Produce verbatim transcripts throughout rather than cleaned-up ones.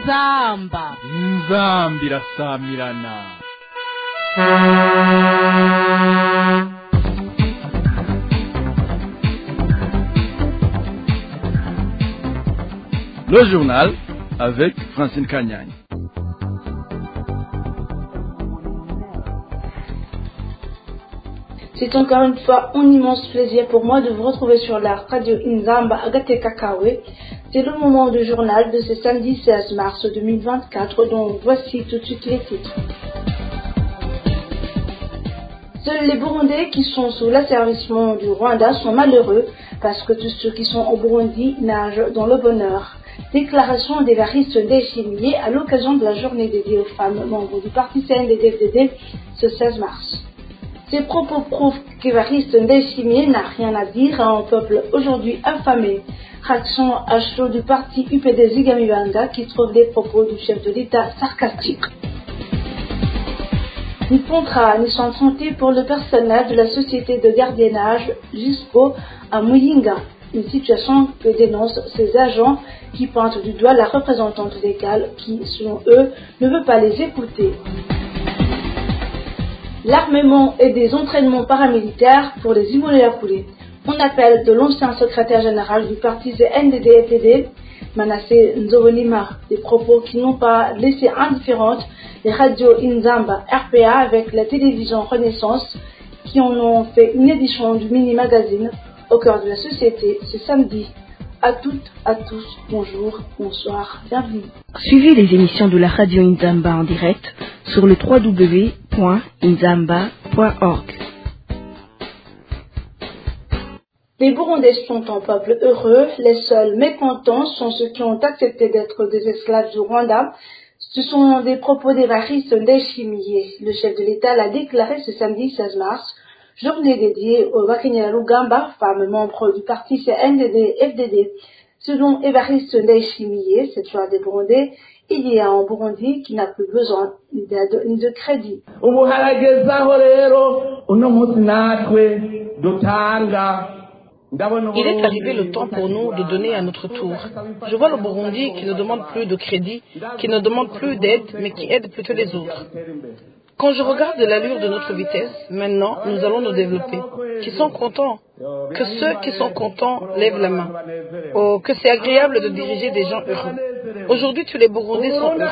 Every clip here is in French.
inzamba inzamba irasamirana. Le journal avec Francine Kanyagne. C'est encore une fois un immense plaisir pour moi de vous retrouver sur la radio Inzamba Agate Kakawe. C'est le moment du journal de ce samedi seize mars deux mille vingt-quatre, dont voici tout de suite les titres. Seuls les Burundais qui sont sous l'asservissement du Rwanda sont malheureux parce que tous ceux qui sont au Burundi nagent dans le bonheur. Déclaration d'Évariste Ndayishimiye à l'occasion de la journée dédiée aux femmes membres du parti C N D D F D D ce seize mars. Ces propos prouvent qu'Évariste Ndayishimiye n'a rien à dire à un peuple aujourd'hui affamé. Réaction à chaud du parti U P D Zigamibanga qui trouve les propos du chef de l'État sarcastiques. Ni contrat ni soins de santé pour le personnel de la société de gardiennage jusqu'au à Muyinga. Une situation que dénoncent ces agents qui pointent du doigt la représentante légale qui, selon eux, ne veut pas les écouter. L'armement et des entraînements paramilitaires pour les immolés à poulet. On appelle de l'ancien secrétaire général du parti C N D D F D D, Manasseh Nzobonima, des propos qui n'ont pas laissé indifférentes les radios Inzamba R P A avec la télévision Renaissance, qui en ont fait une édition du mini-magazine au cœur de la société ce samedi. À toutes, à tous, bonjour, bonsoir, bienvenue. Suivez les émissions de la radio Inzamba en direct sur le w w w point inzamba point org. Les Burundais sont un peuple heureux, les seuls mécontents sont ceux qui ont accepté d'être des esclaves du Rwanda. Ce sont des propos d'Évariste Ndayishimiye. Le chef de l'État l'a déclaré ce samedi seize mars, journée dédiée aux Bakenyerarugamba, femmes membres du parti C N D D F D D. Selon Évariste Ndayishimiye, cette fois des Burundais, il y a un Burundi qui n'a plus besoin ni d'aide ni de crédit. Il est arrivé le temps pour nous de donner à notre tour. Je vois le Burundi qui ne demande plus de crédit, qui ne demande plus d'aide, mais qui aide plutôt les autres. Quand je regarde l'allure de notre vitesse, maintenant, nous allons nous développer. Qui sont contents? Que ceux qui sont contents lèvent la main. Oh, que c'est agréable de diriger des gens heureux. Aujourd'hui, tous les Burundais sont heureux.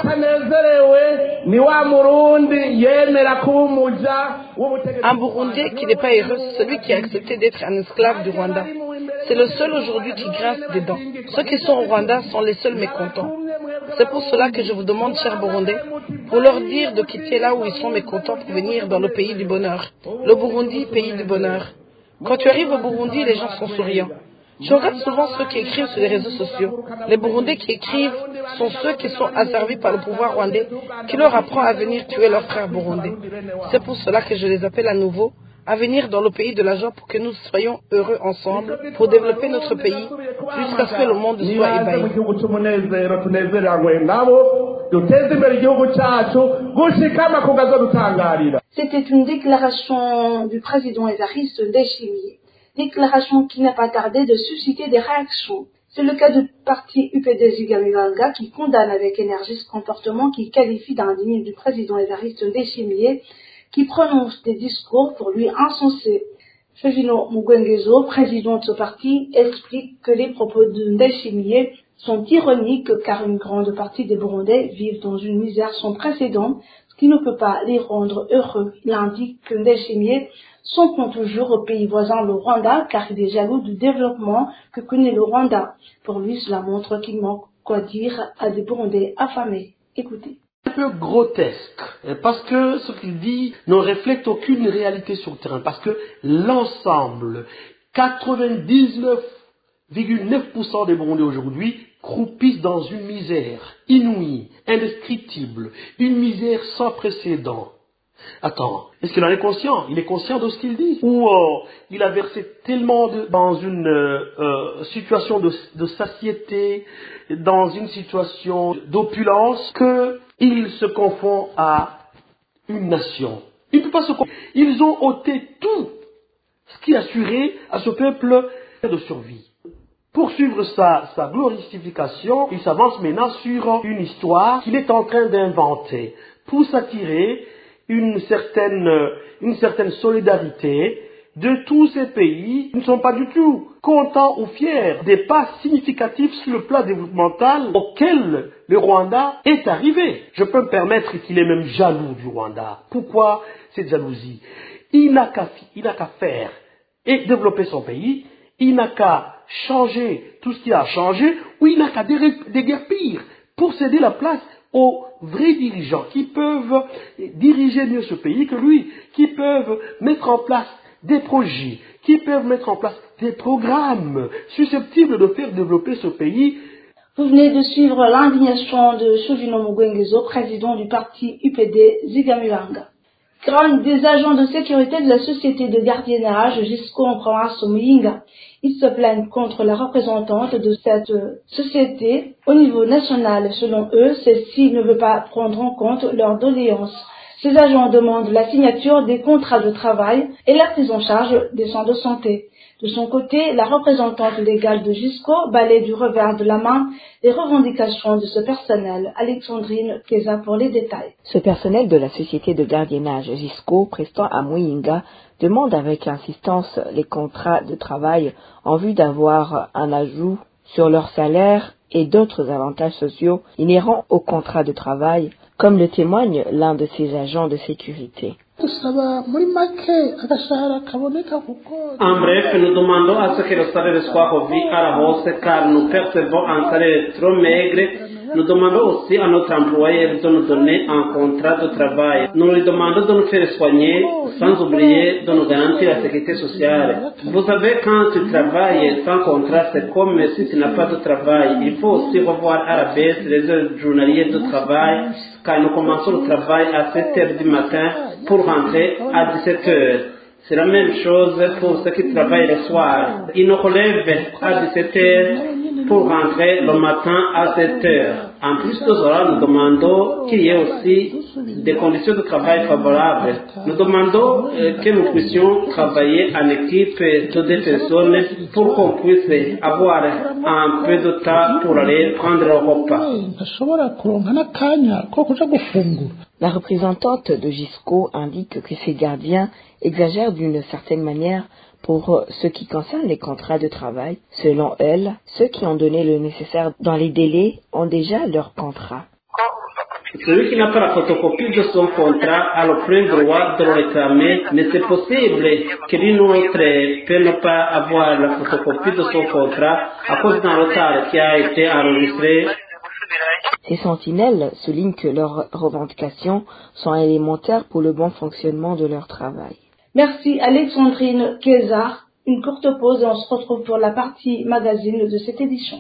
Un Burundais qui n'est pas heureux, c'est celui qui a accepté d'être un esclave du Rwanda. C'est le seul aujourd'hui qui grince des dents. Ceux qui sont au Rwanda sont les seuls mécontents. C'est pour cela que je vous demande, chers Burundais, pour leur dire de quitter là où ils sont mécontents pour venir dans le pays du bonheur. Le Burundi, pays du bonheur. Quand tu arrives au Burundi, les gens sont souriants. Je regarde souvent ceux qui écrivent sur les réseaux sociaux. Les Burundais qui écrivent sont ceux qui sont asservis par le pouvoir rwandais, qui leur apprend à venir tuer leurs frères burundais. C'est pour cela que je les appelle à nouveau à venir dans le pays de la joie pour que nous soyons heureux ensemble, pour développer notre pays, jusqu'à ce que le monde soit ébahi. C'était une déclaration du président Évariste Ndayishimiye. Déclaration qui n'a pas tardé de susciter des réactions. C'est le cas du parti U P D Zigamibanga qui condamne avec énergie ce comportement qu'il qualifie d'indigne du président Évariste Ndayishimiye, qui prononce des discours pour lui insensés. Fevino Mugwengezo, président de ce parti, explique que les propos de Ndayishimiye sont ironiques car une grande partie des Burundais vivent dans une misère sans précédent, ce qui ne peut pas les rendre heureux. Il indique que Ndayishimiye s'en prend toujours au pays voisin, le Rwanda, car il est jaloux du développement que connaît le Rwanda. Pour lui, cela montre qu'il manque quoi dire à des Burundais affamés. Écoutez. Un peu grotesque, parce que ce qu'il dit ne reflète aucune réalité sur le terrain, parce que l'ensemble, quatre-vingt-dix-neuf virgule neuf pour cent des Burundais aujourd'hui croupissent dans une misère inouïe, indescriptible, une misère sans précédent. Attends, est-ce qu'il en est conscient? Il est conscient de ce qu'il dit? Ou euh, il a versé tellement de, dans une euh, euh, situation de, de satiété, dans une situation d'opulence, qu'il se confond à une nation. Il ne peut pas se confondre. Ils ont ôté tout ce qui assurait à ce peuple de survie. poursuivre sa, sa glorification, il s'avance maintenant sur une histoire qu'il est en train d'inventer pour s'attirer une certaine, une certaine solidarité de tous ces pays qui ne sont pas du tout contents ou fiers des pas significatifs sur le plan développemental auquel le Rwanda est arrivé. Je peux me permettre qu'il est même jaloux du Rwanda. Pourquoi cette jalousie? Il n'a qu'à, il n'a qu'à faire et développer son pays, il n'a qu'à changer tout ce qui a changé, ou il n'a qu'à déguerpir pour céder la place aux vrais dirigeants qui peuvent diriger mieux ce pays que lui, qui peuvent mettre en place des projets, qui peuvent mettre en place des programmes susceptibles de faire développer ce pays. Vous venez de suivre l'indignation de Shovino Mugwengezo, président du parti U P D Zigamulanga. Grande des agents de sécurité de la société de gardiennage jusqu'au en province au Muyinga. Ils se plaignent contre la représentante de cette société au niveau national. Selon eux, celle-ci ne veut pas prendre en compte leurs doléances. Ces agents demandent la signature des contrats de travail et la prise en charge des soins de santé. De son côté, la représentante légale de Gisco balaie du revers de la main les revendications de ce personnel. Alexandrine Keza pour les détails. Ce personnel de la société de gardiennage Gisco prestant à Muyinga demande avec insistance les contrats de travail en vue d'avoir un ajout sur leur salaire et d'autres avantages sociaux inhérents au contrat de travail, comme le témoigne l'un de ces agents de sécurité. En bref, nous demandons à ce que le salaire soit revu à la hausse car nous percevons un salaire trop maigre. Nous demandons aussi à notre employeur de nous donner un contrat de travail. Nous lui demandons de nous faire soigner sans oublier de nous garantir la sécurité sociale. Vous savez, quand tu travailles sans contrat, c'est comme si tu n'as pas de travail. Il faut aussi revoir à la baisse les heures journalières de travail car nous commençons le travail à sept heures du matin pour rentrer à dix-sept heures. C'est la même chose pour ceux qui travaillent le soir. Ils nous relèvent à dix-sept heures pour rentrer le matin à sept heures. En plus de cela, nous demandons qu'il y ait aussi des conditions de travail favorables. Nous demandons euh, que nous puissions travailler en équipe de deux personnes pour qu'on puisse avoir un peu de temps pour aller prendre le repas. La représentante de Gisco indique que ces gardiens exagèrent d'une certaine manière pour ce qui concerne les contrats de travail. Selon elle, ceux qui ont donné le nécessaire dans les délais ont déjà leur contrat. Celui qui n'a pas la photocopie de son contrat a le plein droit de le réclamer, mais c'est possible que l'une autre peut ne pas avoir la photocopie de son contrat à cause d'un retard qui a été enregistré. Ces sentinelles soulignent que leurs revendications sont élémentaires pour le bon fonctionnement de leur travail. Merci Alexandrine Keza. Une courte pause et on se retrouve pour la partie magazine de cette édition.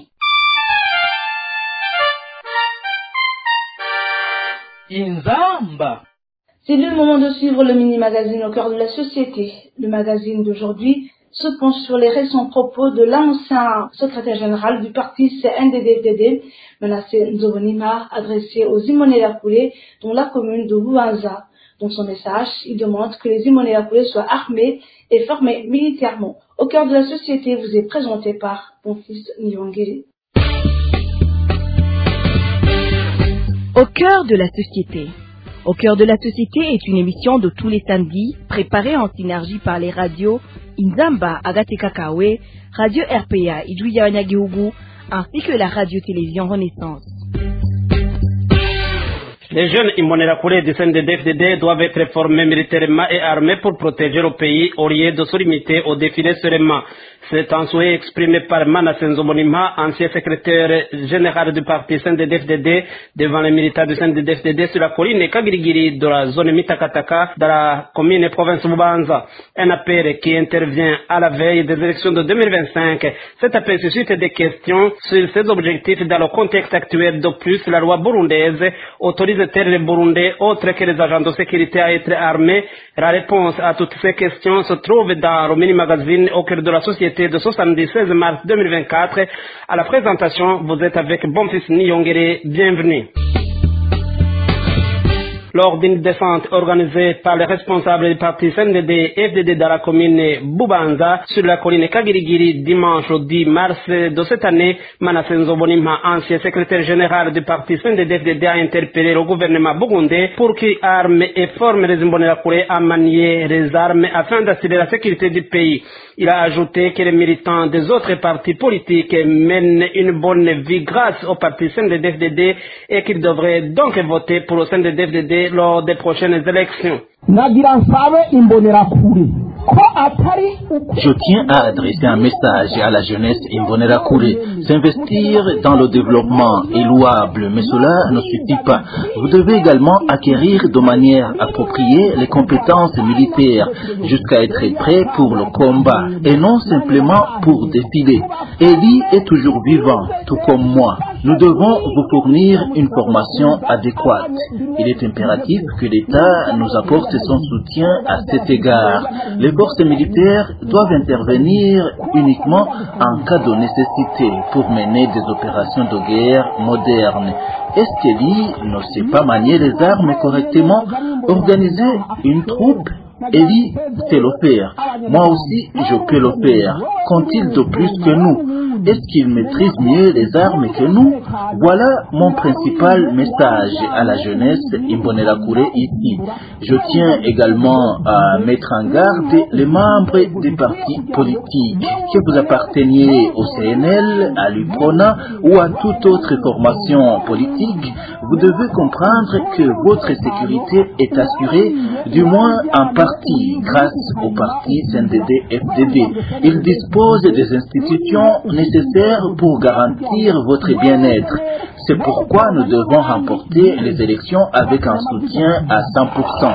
Inzamba. C'est le moment de suivre le mini-magazine au cœur de la société. Le magazine d'aujourd'hui se penche sur les récents propos de l'ancien secrétaire général du parti C N D D F D D, Menassé Nzobonima, adressé aux Imbonerakure, dont la commune de Luanza. Dans son message, il demande que les Imbonerakure soient armés et formés militairement. Au cœur de la société vous est présenté par Bonfils Nyongere. Au cœur de la société. Au cœur de la société est une émission de tous les samedis, préparée en synergie par les radios Inzamba, Agatekakawe, Radio R P A, Idouya Nyagihugu, ainsi que la radio-télévision Renaissance. Les jeunes Imbonerakure du C N D D F D D doivent être formés militairement et armés pour protéger le pays au lieu de se limiter au défilé sereinement. C'est un souhait exprimé par Menassé Nzobonima, ancien secrétaire général du parti C N D D F D D, devant les militants du C N D D F D D sur la colline Kagirigiri de la zone Mitakataka, dans la commune et province Bubanza. Un appel qui intervient à la veille des élections de deux mille vingt-cinq. Cet appel suscite des questions sur ses objectifs dans le contexte actuel. De plus, la loi burundaise autorise-t-elle les Burundais autres que les agents de sécurité à être armés? La réponse à toutes ces questions se trouve dans le mini-magazine au cœur de la société de ce samedi seize mars deux mille vingt-quatre. À la présentation, vous êtes avec Bonfils Nyongere. Bienvenue. lors d'une descente organisée par les responsables du parti C N D D F D D dans la commune Bubanza sur la colline Kagirigiri dimanche dix mars de cette année. Manasseh Nzobonimpa, ancien secrétaire général du parti C N D D F D D, a interpellé le gouvernement burundais pour qu'il arme et forme les Imbonerakure à manier les armes afin d'assurer la sécurité du pays. Il a ajouté que les militants des autres partis politiques mènent une bonne vie grâce au parti C N D D F D D et qu'ils devraient donc voter pour le C N D D F D D lors des prochaines élections. Je tiens à adresser un message à la jeunesse Imbonerakure. S'investir dans le développement est louable, mais cela ne suffit pas. Vous devez également acquérir de manière appropriée les compétences militaires jusqu'à être prêt pour le combat et non simplement pour défiler. Eli est toujours vivant, tout comme moi. Nous devons vous fournir une formation adéquate. Il est impératif que l'État nous apporte son soutien à cet égard. Les forces militaires doivent intervenir uniquement en cas de nécessité pour mener des opérations de guerre modernes. Est-ce qu'Eli ne sait pas manier les armes correctement? Organiser une troupe? Eli sait le faire. Moi aussi, je peux le faire. Qu'ont-ils de plus que nous? Est-ce qu'ils maîtrisent mieux les armes que nous? Voilà mon principal message à la jeunesse Imbonerakure ici. Je tiens également à mettre en garde les membres des partis politiques. Que vous apparteniez au C N L, à l'U P R O N A ou à toute autre formation politique, vous devez comprendre que votre sécurité est assurée, du moins en partie, grâce au parti C N D D F D D. Il dispose des institutions nécessaires pour garantir votre bien-être. C'est pourquoi nous devons remporter les élections avec un soutien à cent pour cent.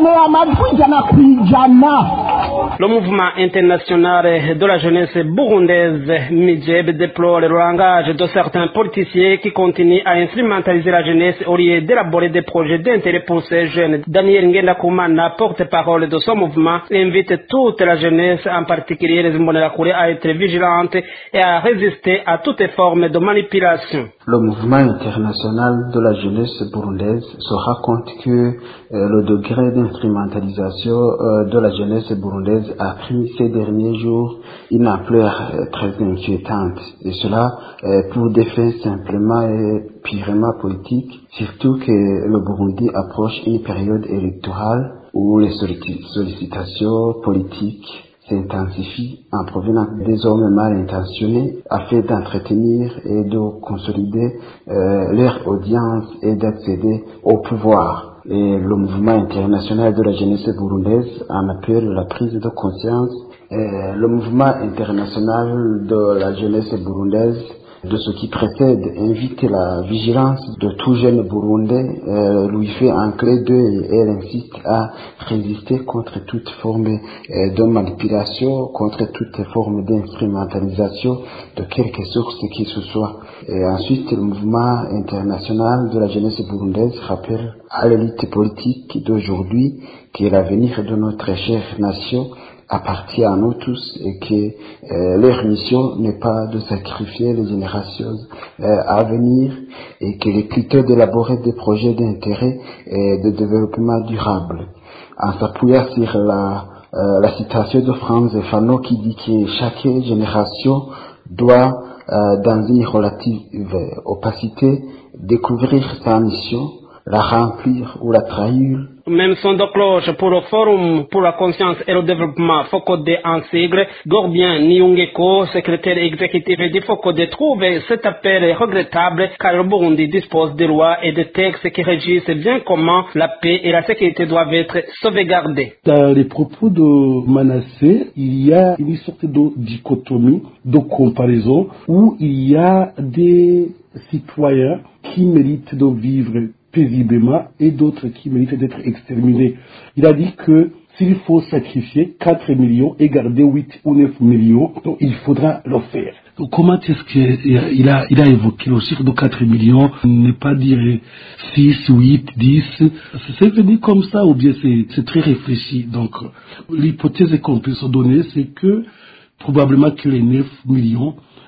Le mouvement international de la jeunesse burundaise, M I J E B, déplore le langage de certains politiciens qui continuent à instrumentaliser la jeunesse au lieu d'élaborer des projets d'intérêt pour ces jeunes. Daniel Ngendakumana, porte-parole de ce mouvement, invite toute la jeunesse, en particulier les Imbonerakure, à être vigilante et à résister à toutes formes de manipulation. Le mouvement international de la jeunesse burundaise se rend compte que euh, le degré d'instrumentalisation euh, de la jeunesse burundaise a pris ces derniers jours une ampleur euh, très inquiétante. Et cela euh, pour des fins simplement et purement politiques, surtout que le Burundi approche une période électorale où les sollicitations politiques s'intensifie en provenance des hommes mal intentionnés afin d'entretenir et de consolider euh, leur audience et d'accéder au pouvoir. Et le mouvement international de la jeunesse burundaise en appelle la prise de conscience. Et le mouvement international de la jeunesse burundaise, de ce qui précède, invite la vigilance de tout jeune burundais, euh, lui fait un clé d'œil et elle insiste à résister contre toute forme euh, de manipulation, contre toute forme d'instrumentalisation de quelque source qui ce soit. Et ensuite, le mouvement international de la jeunesse burundaise rappelle à l'élite politique d'aujourd'hui que l'avenir de notre chère nation appartient à nous tous et que euh, leur mission n'est pas de sacrifier les générations euh, à venir et que les critères d'élaborer des projets d'intérêt et de développement durable. En s'appuyant sur la, euh, la citation de Franz Fanon qui dit que chaque génération doit, euh, dans une relative opacité, découvrir sa mission, la remplir ou la trahir. Même son de cloche pour le Forum pour la conscience et le développement FOCODE en sigle, Gorbien Niungeko, secrétaire exécutif du FOCODE, trouve cet appel regrettable car le Burundi dispose de lois et de textes qui régissent bien comment la paix et la sécurité doivent être sauvegardées. Dans les propos de Manasseh, il y a une sorte de dichotomie, de comparaison, où il y a des citoyens qui méritent de vivre paisiblement et d'autres qui méritent d'être exterminés. Il a dit que s'il faut sacrifier quatre millions et garder huit ou neuf millions, donc il faudra le faire. Donc comment est-ce qu'il a, il a évoqué le chiffre de quatre millions, ne pas dire six, huit, dix, c'est venu comme ça ou bien c'est, c'est très réfléchi. Donc l'hypothèse qu'on peut se donner, c'est que probablement que les neuf millions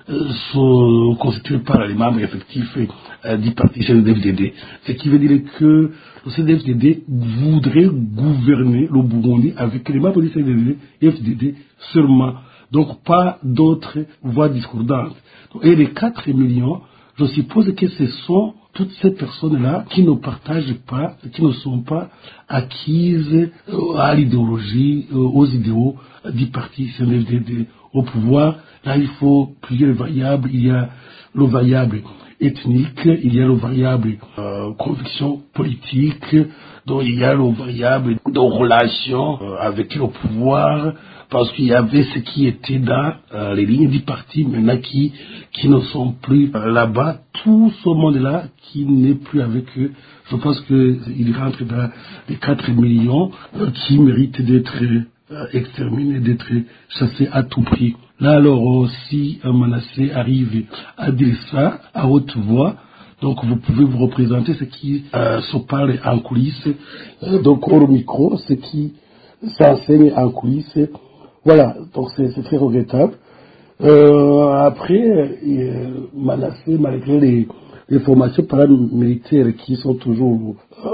euh, sont constitués par les membres effectifs euh, du parti C N D F D D. Ce qui veut dire que le C N D F D D voudrait gouverner le Burundi avec les membres du C N D F D D seulement. Donc pas d'autres voix discordantes. Et les quatre millions, je suppose que ce sont toutes ces personnes-là qui ne partagent pas, qui ne sont pas acquises à l'idéologie, aux idéaux du parti C N D F D D au pouvoir. Là, il faut plusieurs variables. Il y a le variable ethnique, il y a le variable euh, conviction politique, donc il y a le variable de relation euh, avec le pouvoir, parce qu'il y avait ce qui était dans euh, les lignes du parti, maintenant qui, qui ne sont plus euh, là-bas. Tout ce monde-là qui n'est plus avec eux, je pense qu'il rentre dans les quatre millions euh, qui méritent d'être euh, exterminés, d'être chassés à tout prix. Là alors, si un Manassé arrive à dire ça à haute voix, donc vous pouvez vous représenter ce qui euh, se parle en coulisses, euh, donc hors micro, ce qui s'enseigne en coulisses. Voilà, donc c'est, c'est très regrettable. Euh, après, euh, Manassé, malgré les, les formations paramilitaires qui sont toujours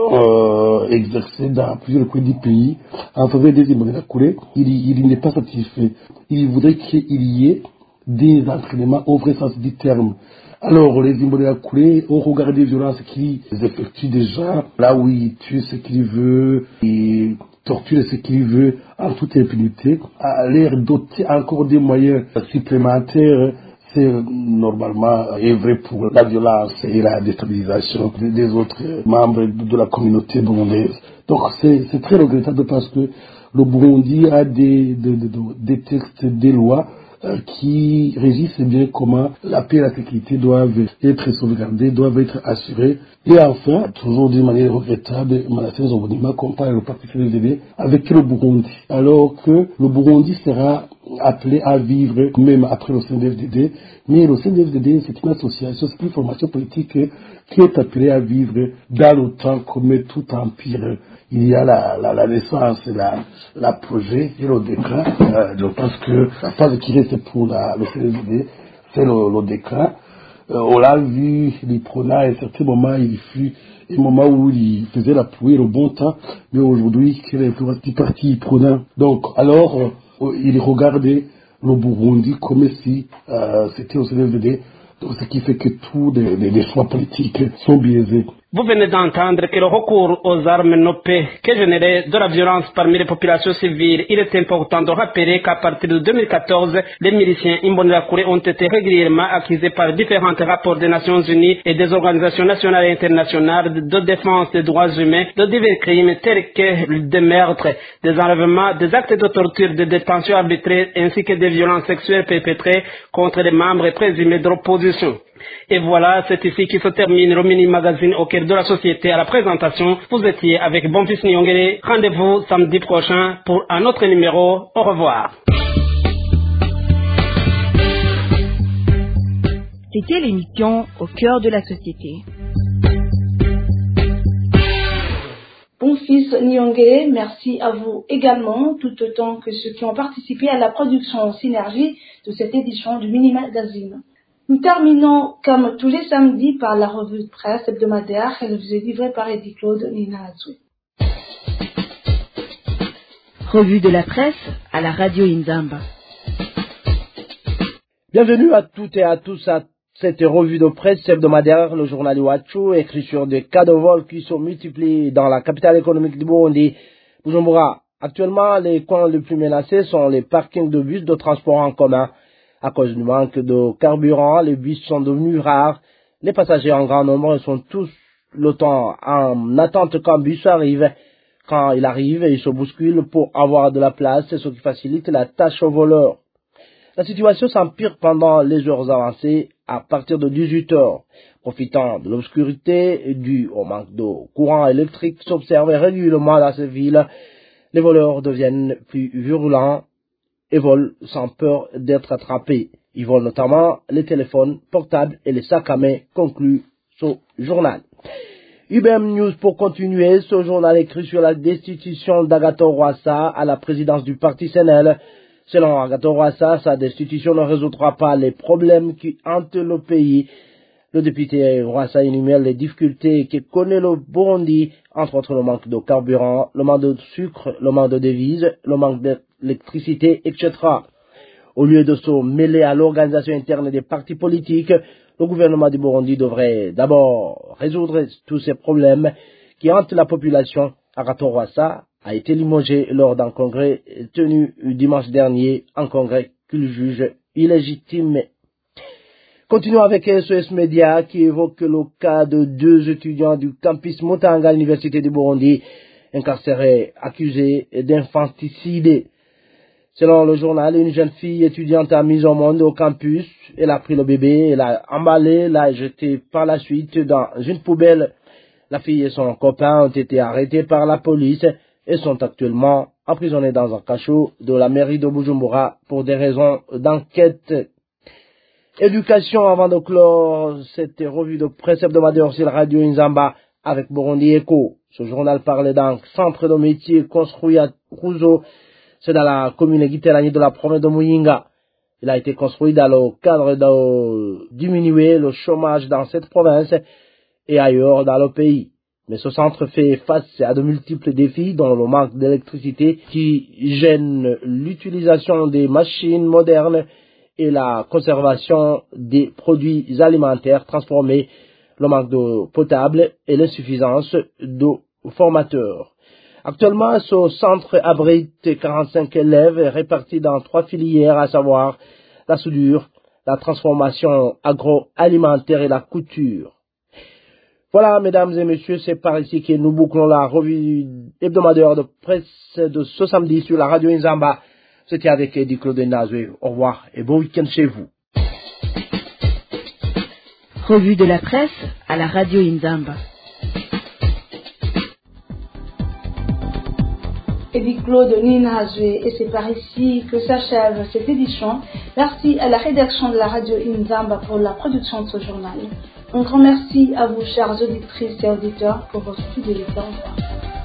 euh, exercées dans plusieurs coins du pays en faveur des Imbonerakure, il, il n'est pas satisfait. Il voudrait qu'il y ait des entraînements au vrai sens du terme. Alors, les Imbonerakure ont regardé les violences qu'ils effectuent déjà, là où ils tuent ce qu'ils veulent, ils torturent ce qu'ils veulent en toute impunité, à leur doter encore des moyens supplémentaires. C'est normalement vrai pour la violence et la déstabilisation des autres membres de la communauté burundaise. Donc c'est, c'est très regrettable parce que le Burundi a des, des, des, des textes, des lois euh, qui régissent bien comment la paix et la sécurité doivent être sauvegardées, doivent être assurées. Et enfin, toujours d'une manière regrettable, Manassé Nzobonima compare le parti C N D D avec le Burundi, alors que le Burundi sera appelé à vivre même après le C N D F D D, mais le C N D F D D c'est une association, c'est une formation politique qui est appelée à vivre dans le temps comme tout empire. Il y a la, la, la naissance, la, la projet et le décret. Euh, je pense que la phase qui reste pour la, le C N D F D D, c'est le, le décret. Euh, on l'a vu, les prenait à un certain moment, il fut un moment où il faisait la pluie, le bon temps, mais aujourd'hui, quel est le petit parti prenant? Donc, alors, euh, il regardait le Burundi comme si euh, c'était au C N D F D D, donc ce qui fait que tous les, les, les choix politiques sont biaisés. Vous venez d'entendre que le recours aux armes ne peut que générer de la violence parmi les populations civiles. Il est important de rappeler qu'à partir de deux mille quatorze, les miliciens Imbonerakure ont été régulièrement accusés par différents rapports des Nations Unies et des organisations nationales et internationales de défense des droits humains de divers crimes tels que des meurtres, des enlèvements, des actes de torture, de détention arbitraire ainsi que des violences sexuelles perpétrées contre les membres présumés de l'opposition. Et voilà, c'est ici qui se termine le mini-magazine au cœur de la société. À la présentation, vous étiez avec Bonfils Nyongere. Rendez-vous samedi prochain pour un autre numéro. Au revoir. C'était l'émission Au cœur de la société. Bonfils Nyongere, merci à vous également, tout autant que ceux qui ont participé à la production en synergie de cette édition du mini-magazine. Nous terminons, comme tous les samedis, par la revue de presse hebdomadaire. Elle vous est livrée par Edith Claude Nina Azou. Revue de la presse à la radio Inzamba. Bienvenue à toutes et à tous à cette revue de presse hebdomadaire, le journal Iwachu, écrit sur des cas de vol qui sont multipliés dans la capitale économique du Burundi, Bujumbura. Actuellement, les coins les plus menacés sont les parkings de bus de transport en commun. À cause du manque de carburant, les bus sont devenus rares. Les passagers en grand nombre sont tous le temps en attente qu'un bus arrive. Quand il arrive, ils se bousculent pour avoir de la place, ce qui facilite la tâche aux voleurs. La situation s'empire pendant les heures avancées à partir de dix-huit heures. Profitant de l'obscurité due au manque de courant électrique s'observe régulièrement dans ces villes. Les voleurs deviennent plus virulents et volent sans peur d'être attrapés. Ils volent notamment les téléphones portables et les sacs à main, conclut ce journal. U B M News pour continuer, ce journal écrit sur la destitution d'Agathon Rwasa à la présidence du parti C N L. Selon Agathon Rwasa, sa destitution ne résoudra pas les problèmes qui hantent le pays. Le député Rwasa énumère les difficultés que connaît le Burundi, entre autres le manque de carburant, le manque de sucre, le manque de devises, le manque d'électricité, et cetera. Au lieu de se mêler à l'organisation interne des partis politiques, le gouvernement du Burundi devrait d'abord résoudre tous ces problèmes qui hantent la population. Agathon Rwasa a été limogé lors d'un congrès tenu dimanche dernier, un congrès qu'il juge illégitime. Continuons avec S O S Média qui évoque le cas de deux étudiants du campus Mutanga à l'université du Burundi, incarcérés accusés d'infanticide. Selon le journal, une jeune fille étudiante a mis au monde au campus. Elle a pris le bébé, elle l'a emballé, l'a jeté par la suite dans une poubelle. La fille et son copain ont été arrêtés par la police et sont actuellement emprisonnés dans un cachot de la mairie de Bujumbura pour des raisons d'enquête. Éducation, avant de clore cette revue de presse hebdomadaire sur la radio Inzamba avec Burundi Echo. Ce journal parlait d'un centre de métier construit à Ruzo. C'est dans la commune Giterani de la province de Muyinga. Il a été construit dans le cadre de diminuer le chômage dans cette province et ailleurs dans le pays. Mais ce centre fait face à de multiples défis, dont le manque d'électricité qui gêne l'utilisation des machines modernes et la conservation des produits alimentaires transformés, le manque d'eau potable et l'insuffisance de formateurs. Actuellement, ce centre abrite quarante-cinq élèves répartis dans trois filières, à savoir la soudure, la transformation agroalimentaire et la couture. Voilà, mesdames et messieurs, c'est par ici que nous bouclons la revue hebdomadaire de presse de ce samedi sur la radio Inzamba. C'était avec Eddie Claude Nazoué. Au revoir et bon week-end chez vous. Revue de la presse à la radio Inzamba. Eddie Claude Ninazoué, et c'est par ici que s'achève cette édition. Merci à la rédaction de la radio Inzamba pour la production de ce journal. Un grand merci à vous, chères auditrices et auditeurs, pour votre fidélité. Au revoir.